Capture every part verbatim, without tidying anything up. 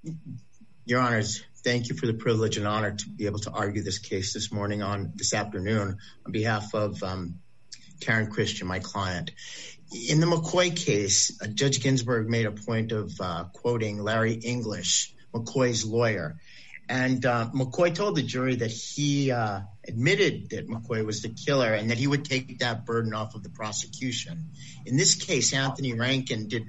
Your Honors, thank you for the privilege and honor to be able to argue this case this morning on this afternoon on behalf of um, Karen Christian, my client. In the McCoy case, uh, Judge Ginsburg made a point of uh, quoting Larry English, McCoy's lawyer. And uh, McCoy told the jury that he uh, admitted that McCoy was the killer and that he would take that burden off of the prosecution. In this case, Anthony Rankin did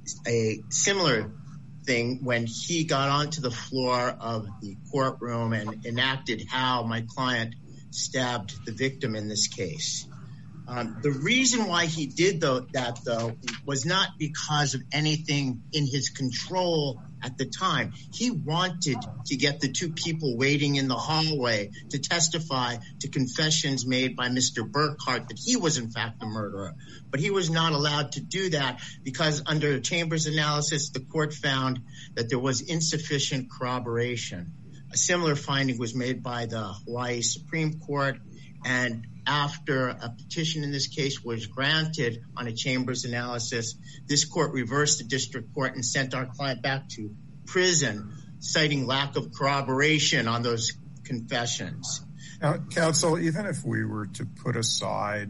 a similar thing when he got onto the floor of the courtroom and enacted how my client stabbed the victim in this case. Um, the reason why he did though, that, though, was not because of anything in his control at the time. He wanted to get the two people waiting in the hallway to testify to confessions made by Mister Burkhart that he was, in fact, the murderer. But he was not allowed to do that because under Chambers' analysis, the court found that there was insufficient corroboration. A similar finding was made by the Hawaii Supreme Court, and after a petition in this case was granted on a Chambers analysis, this court reversed the district court and sent our client back to prison, citing lack of corroboration on those confessions. Now, counsel, even if we were to put aside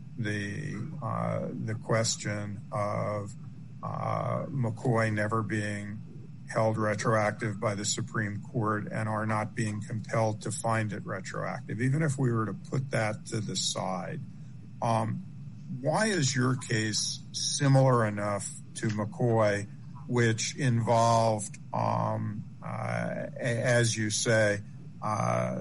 the uh, the question of uh, McCoy never being held retroactive by the Supreme Court and are not being compelled to find it retroactive, even if we were to put that to the side, um, why is your case similar enough to McCoy, which involved, um, uh, as you say, uh,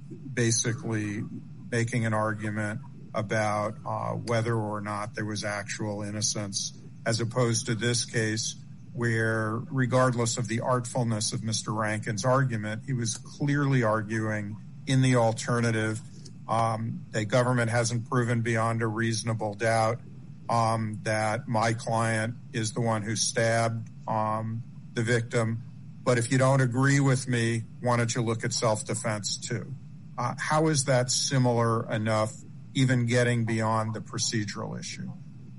basically making an argument about uh, whether or not there was actual innocence, as opposed to this case, where regardless of the artfulness of Mister Rankin's argument, he was clearly arguing in the alternative. Um, the government hasn't proven beyond a reasonable doubt um, that my client is the one who stabbed um, the victim. But if you don't agree with me, why don't you look at self-defense too? Uh, how is that similar enough, even getting beyond the procedural issue?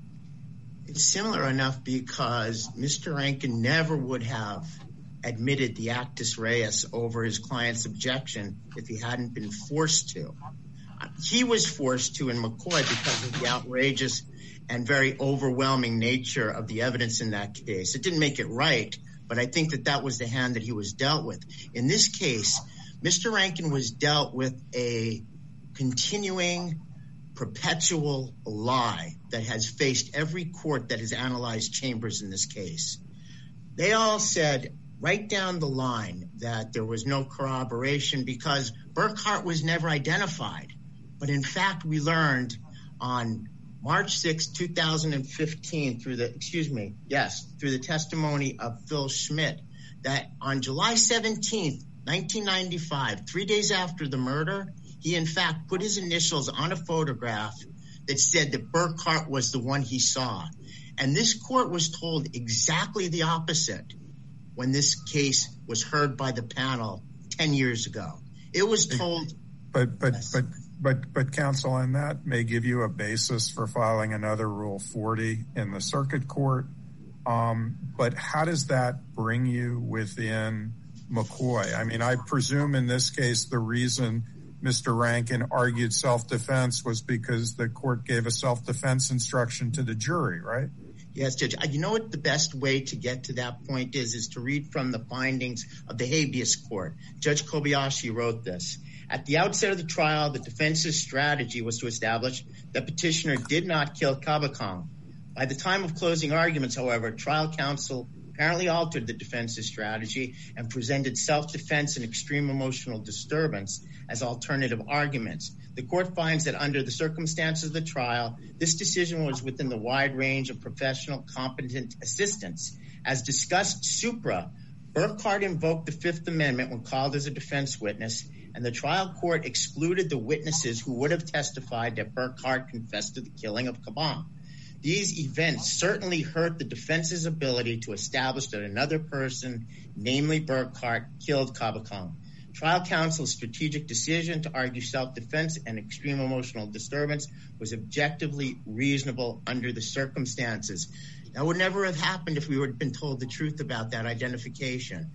It's similar enough because Mister Rankin never would have admitted the actus reus over his client's objection if he hadn't been forced to. He was forced to in McCoy because of the outrageous and very overwhelming nature of the evidence in that case. It didn't make it right, but I think that that was the hand that he was dealt with. In this case, Mister Rankin was dealt with a continuing, perpetual lie that has faced every court that has analyzed Chambers in this case. They all said right down the line that there was no corroboration because Burkhart was never identified. But in fact, we learned on March sixth, two thousand fifteen through the, excuse me, yes, through the testimony of Phil Schmidt, that on July seventeenth, nineteen ninety-five, three days after the murder, he in fact put his initials on a photograph that said that Burkhart was the one he saw. And this court was told exactly the opposite when this case was heard by the panel ten years ago. It was told. But, but, yes. but, but, but counsel, and that may give you a basis for filing another Rule forty in the circuit court. Um, but how does that bring you within McCoy? I mean, I presume in this case, the reason Mister Rankin argued self-defense was because the court gave a self-defense instruction to the jury, right? Yes, Judge. You know what the best way to get to that point is, is to read from the findings of the habeas court. Judge Kobayashi wrote this. At the outset of the trial, the defense's strategy was to establish that petitioner did not kill Kabakong. By the time of closing arguments, however, trial counsel apparently altered the defense's strategy and presented self-defense and extreme emotional disturbance as alternative arguments. The court finds that under the circumstances of the trial, this decision was within the wide range of professional competent assistance. As discussed supra, Burkhart invoked the Fifth Amendment when called as a defense witness, and the trial court excluded the witnesses who would have testified that Burkhart confessed to the killing of Kabong. These events certainly hurt the defense's ability to establish that another person, namely Burkhart, killed Kabakong. Trial counsel's strategic decision to argue self-defense and extreme emotional disturbance was objectively reasonable under the circumstances. That would never have happened if we would have been told the truth about that identification.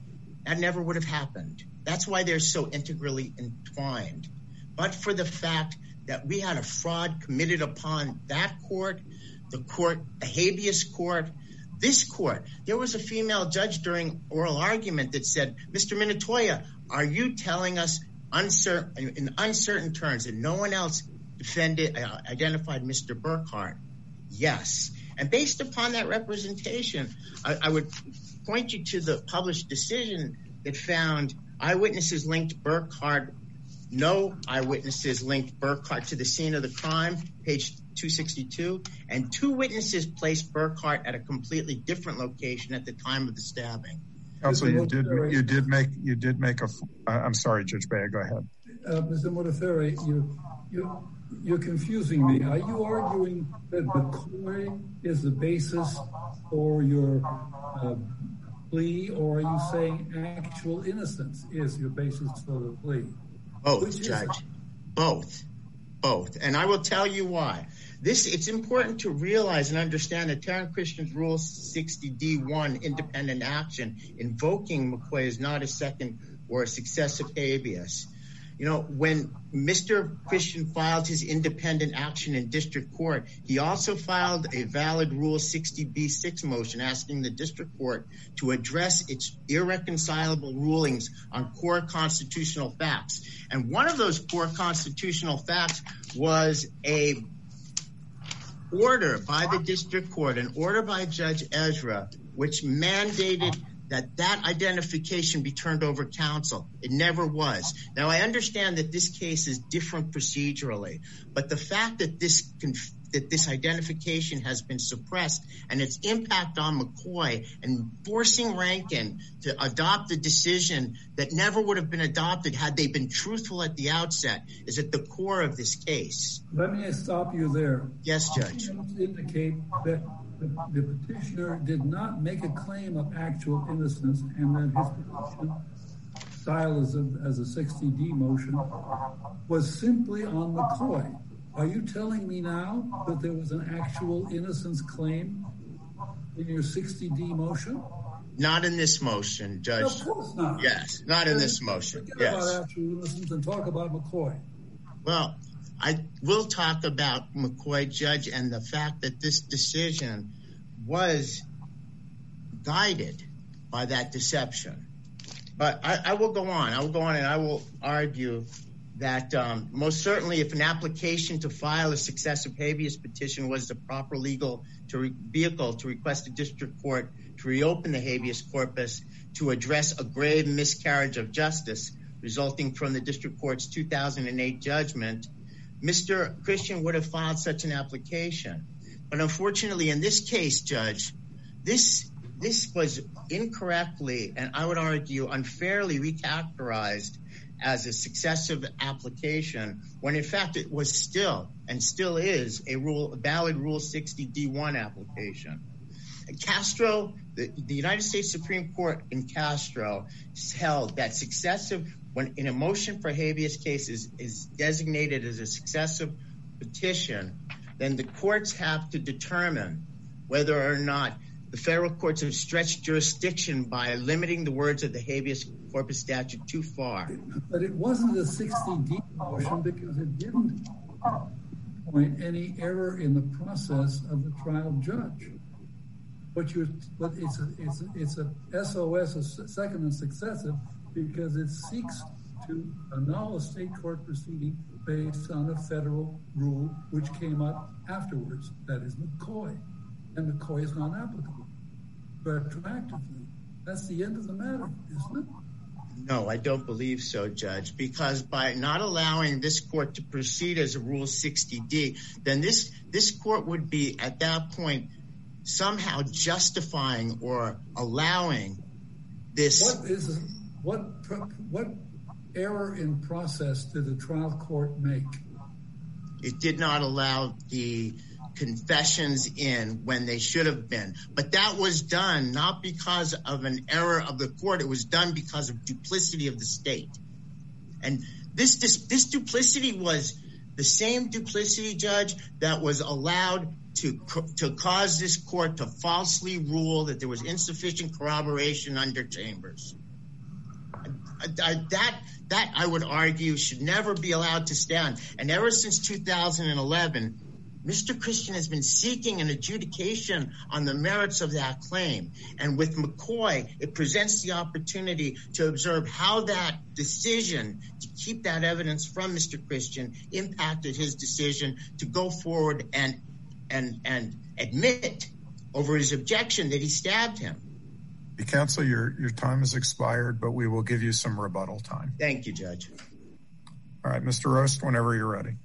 that never would have happened. That's why they're so integrally entwined. But for the fact that we had a fraud committed upon that court, the court, the habeas court, this court, there was a female judge during oral argument that said, Mister Minatoya, are you telling us uncertain, in uncertain terms that no one else defended, uh, identified Mister Burkhart? Yes. And based upon that representation, I, I would point you to the published decision that found eyewitnesses linked Burkhart, no eyewitnesses linked Burkhart to the scene of the crime, page two sixty-two, and two witnesses placed Burkhart at a completely different location at the time of the stabbing. Counsel, you did you did make you did make a. I'm sorry, Judge Bea, go ahead. Uh, Mister Modafferi, you you you're confusing me. Are you arguing that McCoy is the basis for your uh, plea, or are you saying actual innocence is your basis for the plea? Both, Judge. Both. Both. And I will tell you why. This, it's important to realize and understand that Tarrant Christian's Rule sixty D one independent action invoking McCoy is not a second or a successive habeas. You know, when Mister Christian filed his independent action in district court, he also filed a valid Rule sixty B six motion asking the district court to address its irreconcilable rulings on core constitutional facts. And one of those core constitutional facts was a order by the district court, an order by Judge Ezra, which mandated that that identification be turned over counsel. It never was. Now, I understand that this case is different procedurally, but the fact that this that this identification has been suppressed and its impact on McCoy and forcing Rankin to adopt a decision that never would have been adopted had they been truthful at the outset is at the core of this case. Let me stop you there. Yes, Judge. Indicate that the, the petitioner did not make a claim of actual innocence and that his petition, style as a, as a sixty D motion, was simply on McCoy. Are you telling me now that there was an actual innocence claim in your sixty D motion? Not in this motion, Judge. No, of course not. Yes, not in this motion. Forget yes. about actual innocence and talk about McCoy. Well, I will talk about McCoy, Judge, and the fact that this decision was guided by that deception. But I, I will go on. I will go on and I will argue that um, most certainly if an application to file a successive habeas petition was the proper legal to re- vehicle to request a district court to reopen the habeas corpus to address a grave miscarriage of justice resulting from the district court's two thousand eight judgment, Mister Christian would have filed such an application. But unfortunately, in this case, Judge, this this was incorrectly, and I would argue unfairly recharacterized as a successive application, when in fact it was still, and still is, a rule, a valid Rule sixty D one application. Castro, the, the United States Supreme Court in Castro held that successive, when in a motion for habeas cases is designated as a successive petition, then the courts have to determine whether or not the federal courts have stretched jurisdiction by limiting the words of the habeas corpus statute too far. But it wasn't a sixty D motion because it didn't point any error in the process of the trial judge. But you, but it's a, it's a, it's a S O S, a second and successive, because it seeks to annul a state court proceeding based on a federal rule which came up afterwards. That is McCoy, and McCoy is not applicable retroactively. That's the end of the matter, isn't it? No, I don't believe so, Judge, because by not allowing this court to proceed as a Rule sixty D, then this this court would be at that point somehow justifying or allowing this. What is what what error in process did the trial court make? It did not allow the confessions in when they should have been. But that was done not because of an error of the court. It was done because of duplicity of the state. And this, this, this duplicity was the same duplicity, Judge, that was allowed to, to cause this court to falsely rule that there was insufficient corroboration under Chambers. I, that that I would argue should never be allowed to stand. And ever since two thousand eleven, Mister Christian has been seeking an adjudication on the merits of that claim. And with McCoy, it presents the opportunity to observe how that decision to keep that evidence from Mister Christian impacted his decision to go forward and and and admit over his objection that he stabbed him. Counsel, your, your time has expired, but we will give you some rebuttal time. Thank you, Judge. All right, Mister Rost, whenever you're ready.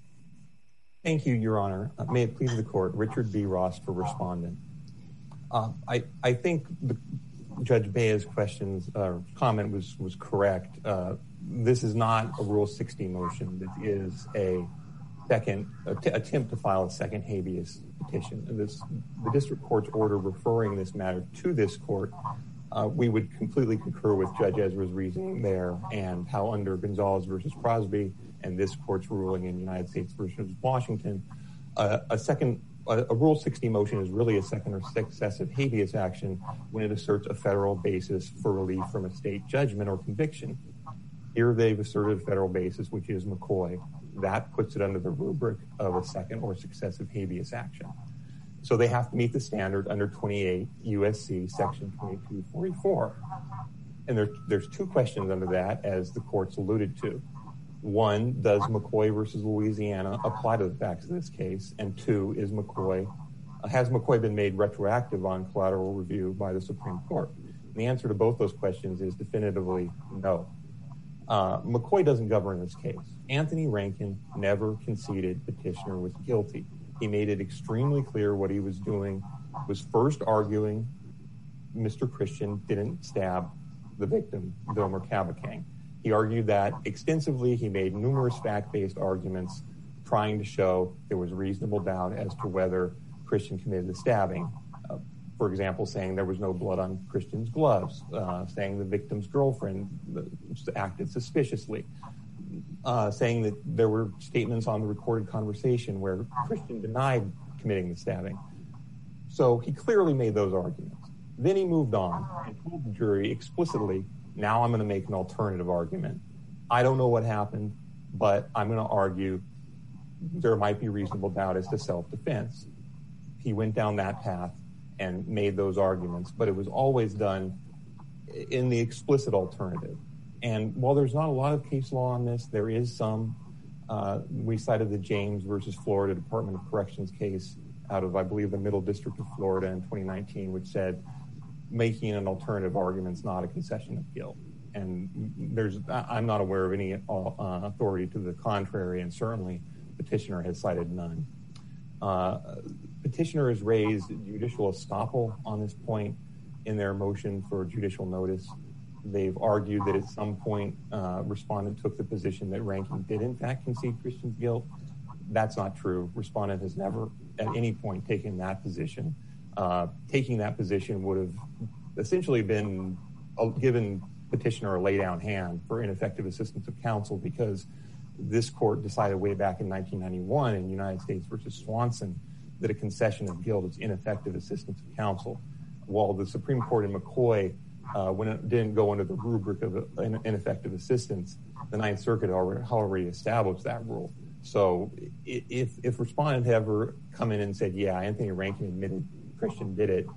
Thank you, Your Honor. Uh, may it please the court, Richard B. Rost for respondent. Uh, I, I think the, Judge Bea's questions uh, comment was, was correct. Uh, this is not a Rule sixty motion. This is a second att- attempt to file a second habeas petition. This, the district court's order referring this matter to this court, uh, we would completely concur with Judge Ezra's reasoning there and how under Gonzalez versus Crosby and this court's ruling in United States versus Washington, uh, a second, a, a Rule sixty motion is really a second or successive habeas action when it asserts a federal basis for relief from a state judgment or conviction. Here they've asserted a federal basis, which is McCoy. That puts it under the rubric of a second or successive habeas action. So they have to meet the standard under twenty-eight U S C section twenty-two forty-four. And there, there's two questions under that, as the court's alluded to. One, does McCoy versus Louisiana apply to the facts of this case? And two, is McCoy, has McCoy been made retroactive on collateral review by the Supreme Court? And the answer to both those questions is definitively no. Uh, McCoy doesn't govern this case. Anthony Rankin never conceded petitioner was guilty. He made it extremely clear what he was doing was first arguing Mister Christian didn't stab the victim, Vilmer Cabakang. He argued that extensively. He made numerous fact-based arguments trying to show there was reasonable doubt as to whether Christian committed the stabbing. Uh, for example, saying there was no blood on Christian's gloves, uh, saying the victim's girlfriend acted suspiciously, uh, saying that there were statements on the recorded conversation where Christian denied committing the stabbing. So he clearly made those arguments. Then he moved on and told the jury explicitly, now I'm going to make an alternative argument. I don't know what happened, but I'm going to argue there might be reasonable doubt as to self-defense. He went down that path and made those arguments, but it was always done in the explicit alternative. And while there's not a lot of case law on this, there is some. Uh, we cited the James versus Florida Department of Corrections case out of, I believe, the Middle District of Florida in twenty nineteen, which said making an alternative argument is not a concession of guilt. And there's, I'm not aware of any uh, authority to the contrary, and certainly petitioner has cited none. Uh, petitioner has raised judicial estoppel on this point in their motion for judicial notice. They've argued that at some point, uh, respondent took the position that Rankin did in fact concede Christian's guilt. That's not true. Respondent has never at any point taken that position. Uh, taking that position would have essentially been a, given petitioner a lay down hand for ineffective assistance of counsel, because this court decided way back in nineteen ninety-one in United States versus Swanson that a concession of guilt is ineffective assistance of counsel. While the Supreme Court in McCoy, uh, when it didn't go under the rubric of ineffective assistance, the Ninth Circuit already, already established that rule. So if if respondent had ever come in and said, yeah, Anthony Rankin admitted Christian did it,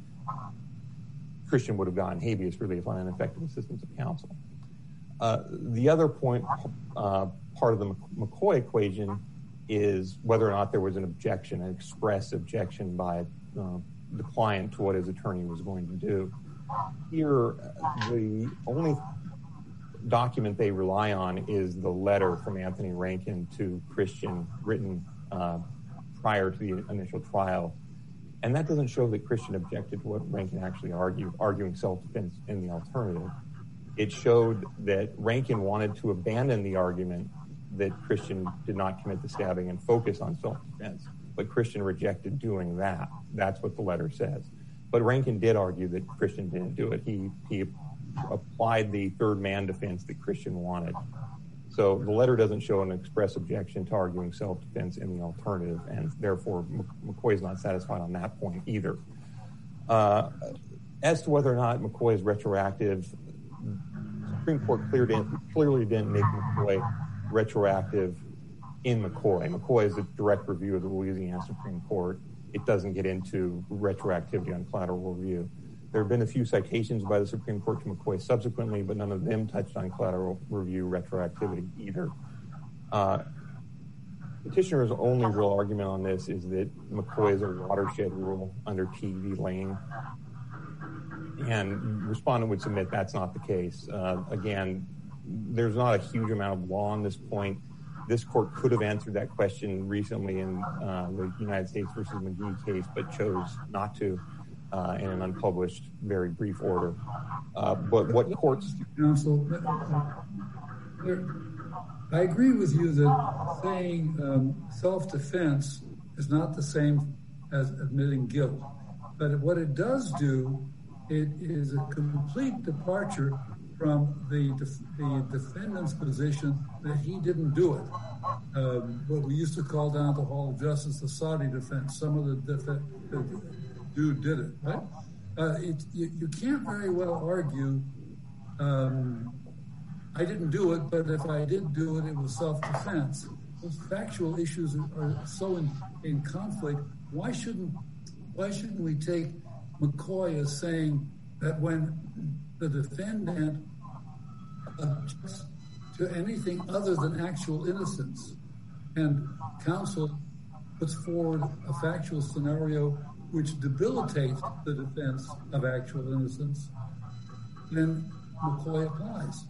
Christian would have gotten habeas relief on ineffective assistance of counsel. Uh, the other point, uh, part of the McCoy equation is whether or not there was an objection, an express objection by uh, the client to what his attorney was going to do. Here, the only document they rely on is the letter from Anthony Rankin to Christian written uh, prior to the initial trial. And that doesn't show that Christian objected to what Rankin actually argued, arguing self-defense in the alternative. It showed that Rankin wanted to abandon the argument that Christian did not commit the stabbing and focus on self-defense, but Christian rejected doing that. That's what the letter says. But Rankin did argue that Christian didn't do it. He, he applied the third man defense that Christian wanted. So the letter doesn't show an express objection to arguing self-defense in the alternative, and therefore McCoy is not satisfied on that point either. Uh, as to whether or not McCoy is retroactive, the Supreme Court clearly didn't, clearly didn't make McCoy retroactive in McCoy. McCoy is a direct review of the Louisiana Supreme Court. It doesn't get into retroactivity on collateral review. There have been a few citations by the Supreme Court to McCoy subsequently, but none of them touched on collateral review retroactivity either. Uh, Petitioner's only real argument on this is that McCoy is a watershed rule under T V Lane. And respondent would submit that's not the case. Uh, again, there's not a huge amount of law on this point. This court could have answered that question recently in uh, the United States versus McGee case, but chose not to uh, in an unpublished, very brief order. Uh, but what courts... Counsel, I agree with you that saying um, self-defense is not the same as admitting guilt. But what it does do, it is a complete departure from the def- the defendant's position that he didn't do it. Um, what we used to call down at the Hall of Justice the Saudi defense. Some of the, def- the dude did it, right? Uh, it, you, you can't very well argue, um, I didn't do it, but if I did do it, it was self-defense. Those factual issues are, are so in, in conflict. Why shouldn't why shouldn't we take McCoy as saying that when the defendant objects to anything other than actual innocence and counsel puts forward a factual scenario which debilitates the defense of actual innocence, then McCoy applies?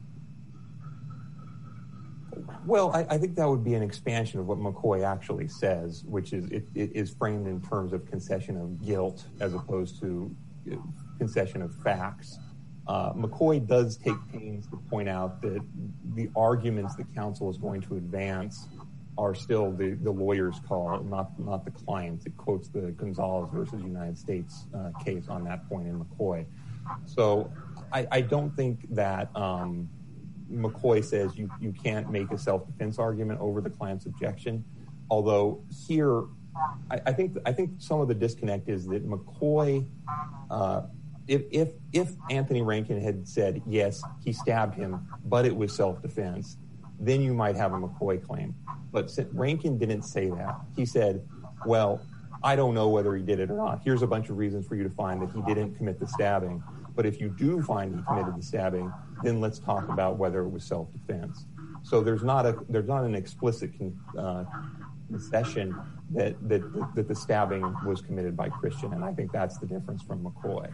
Well, I, I think that would be an expansion of what McCoy actually says, which is it, it is framed in terms of concession of guilt as opposed to concession of facts. Uh, McCoy does take pains to point out that the arguments that counsel is going to advance are still the, the lawyer's call, not not the client's. It quotes the Gonzalez versus United States uh, case on that point in McCoy. So I, I don't think that um, McCoy says you, you can't make a self-defense argument over the client's objection. Although here, I, I think I think some of the disconnect is that McCoy, uh, if if if Anthony Rankin had said yes, he stabbed him, but it was self-defense, then you might have a McCoy claim. But Rankin didn't say that. He said, well, I don't know whether he did it or not. Here's a bunch of reasons for you to find that he didn't commit the stabbing. But if you do find he committed the stabbing, then let's talk about whether it was self-defense. So there's not a there's not an explicit con, uh, concession that, that that the stabbing was committed by Christian, and I think that's the difference from McCoy.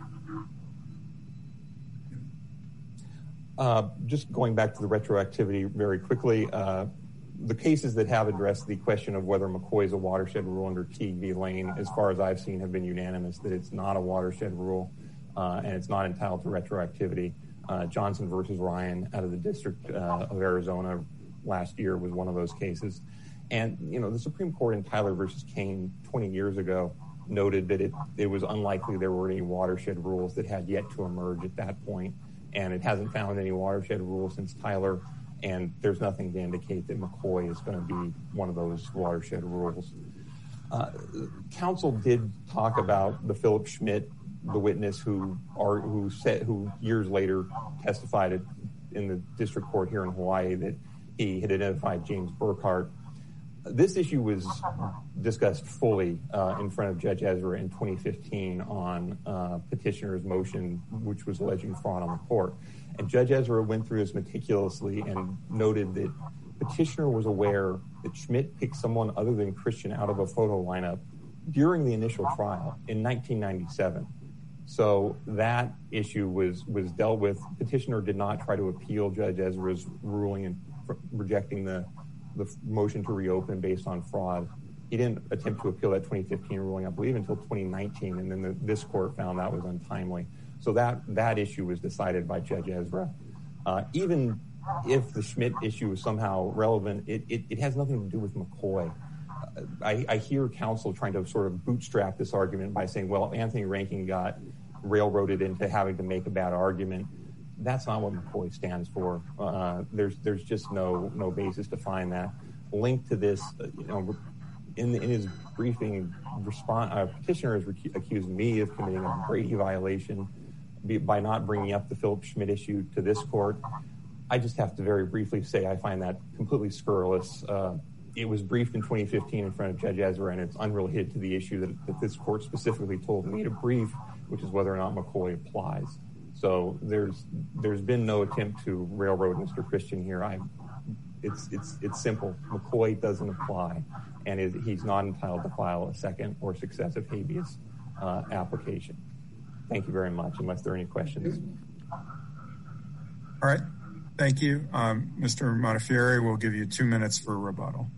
Uh, just going back to the retroactivity very quickly, uh, the cases that have addressed the question of whether McCoy is a watershed rule under Teague v. Lane, as far as I've seen, have been unanimous that it's not a watershed rule uh, and it's not entitled to retroactivity. Uh, Johnson versus Ryan out of the District uh, of Arizona last year was one of those cases. And, you know, the Supreme Court in Tyler versus Kane twenty years ago noted that it, it was unlikely there were any watershed rules that had yet to emerge at that point. And it hasn't found any watershed rules since Tyler. And there's nothing to indicate that McCoy is going to be one of those watershed rules. Uh, counsel did talk about the Philip Schmidt, the witness who are who said who years later testified in the district court here in Hawaii that he had identified James Burkhart. This issue was discussed fully uh, in front of Judge Ezra in twenty fifteen on uh, petitioner's motion, which was alleging fraud on the court. And Judge Ezra went through this meticulously and noted that petitioner was aware that Schmidt picked someone other than Christian out of a photo lineup during the initial trial in nineteen ninety-seven. So that issue was was dealt with. Petitioner did not try to appeal Judge Ezra's ruling and rejecting the, the motion to reopen based on fraud. He didn't attempt to appeal that twenty fifteen ruling, I believe, until twenty nineteen, and then the, this court found that was untimely. So that, that issue was decided by Judge Ezra. Uh, even if the Schmidt issue is somehow relevant, it, it, it has nothing to do with McCoy. Uh, I, I hear counsel trying to sort of bootstrap this argument by saying, well, Anthony Rankin got railroaded into having to make a bad argument. That's not what McCoy stands for. Uh, there's there's just no no basis to find that. Linked to this, uh, you know, in, the, in his briefing, respond, uh, petitioner has rec- accused me of committing a Brady violation by not bringing up the Philip Schmidt issue to this court. I just have to very briefly say I find that completely scurrilous. Uh, it was briefed in twenty fifteen in front of Judge Ezra, and it's unrelated to the issue that, that this court specifically told me to brief, which is whether or not McCoy applies. So there's there's been no attempt to railroad Mister Christian here. I, it's it's it's simple. McCoy doesn't apply, and is, he's not entitled to file a second or successive habeas uh, application. Thank you very much. Unless there are any questions. All right. Thank you. Um, Mister Montefiore, we'll give you two minutes for rebuttal.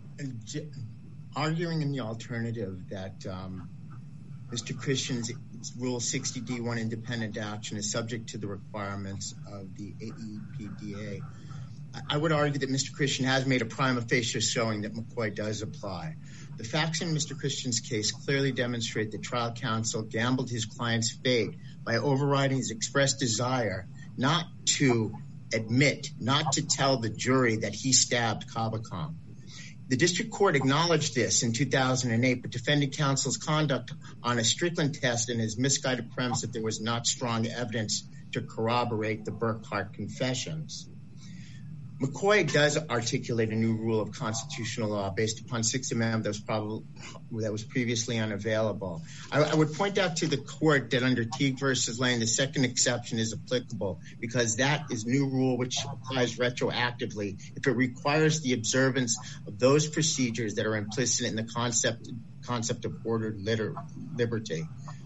Arguing in the alternative that um, Mister Christian's Rule sixty D one independent action is subject to the requirements of the A E P D A, I would argue that Mister Christian has made a prima facie showing that McCoy does apply. The facts in Mister Christian's case clearly demonstrate that trial counsel gambled his client's fate by overriding his expressed desire not to admit, not to tell the jury that he stabbed Kavakam. The district court acknowledged this in two thousand eight, but defended counsel's conduct on a Strickland test and his misguided premise that there was not strong evidence to corroborate the Burkhart confessions. McCoy does articulate a new rule of constitutional law based upon Sixth Amendment that was probably that was previously unavailable. I, I would point out to the court that under Teague versus Lane, the second exception is applicable because that is new rule which applies retroactively if it requires the observance of those procedures that are implicit in the concept concept of ordered liter- liberty.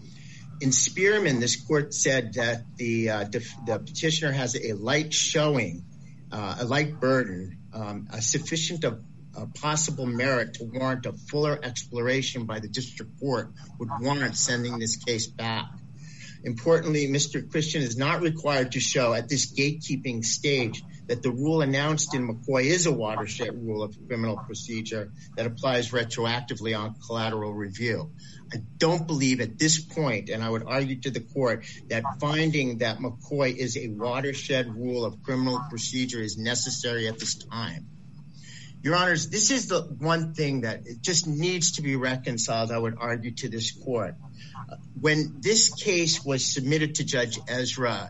In Spearman, this court said that the uh, def- the petitioner has a light showing. Uh, a light burden, um, a sufficient of uh, possible merit to warrant a fuller exploration by the district court would warrant sending this case back. Importantly, Mister Christian is not required to show at this gatekeeping stage that the rule announced in McCoy is a watershed rule of criminal procedure that applies retroactively on collateral review. I don't believe at this point, and I would argue to the court, that finding that McCoy is a watershed rule of criminal procedure is necessary at this time. Your Honors, this is the one thing that it just needs to be reconciled, I would argue, to this court. Uh, when this case was submitted to Judge Ezra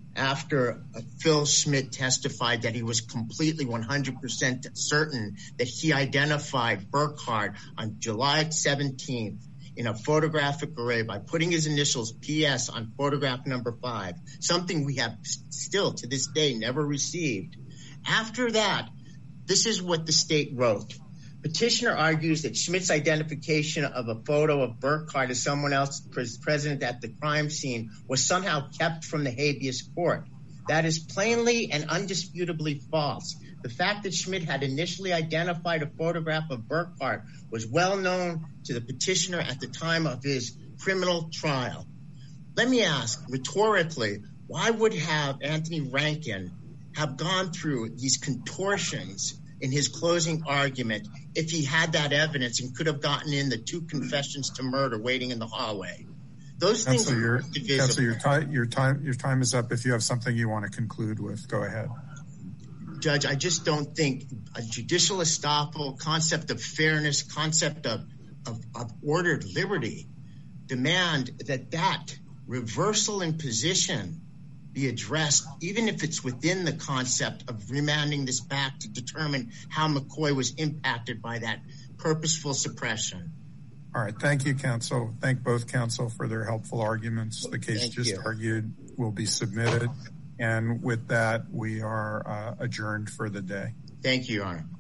after uh, Phil Schmidt testified that he was completely one hundred percent certain that he identified Burkhart on July seventeenth in a photographic array by putting his initials P S on photograph number five, something we have still to this day never received. After that, this is what the state wrote. Petitioner argues that Schmidt's identification of a photo of Burkhart as someone else present at the crime scene was somehow kept from the habeas court. That is plainly and undisputably false. The fact that Schmidt had initially identified a photograph of Burkhart was well known to the petitioner at the time of his criminal trial. Let me ask, rhetorically, why would have Anthony Rankin have gone through these contortions in his closing argument if he had that evidence and could have gotten in the two confessions to murder waiting in the hallway? Those things Counsel, are your, divisible. Counsel, your time, your time, your time is up. If you have something you want to conclude with, go ahead. Judge, I just don't think a judicial estoppel, concept of fairness, concept of, of, of ordered liberty demand that that reversal in position be addressed, even if it's within the concept of remanding this back to determine how McCoy was impacted by that purposeful suppression. All right. Thank you, counsel. Thank both counsel for their helpful arguments. The case Thank just you. argued will be submitted. And with that, we are uh, adjourned for the day. Thank you, Your Honor.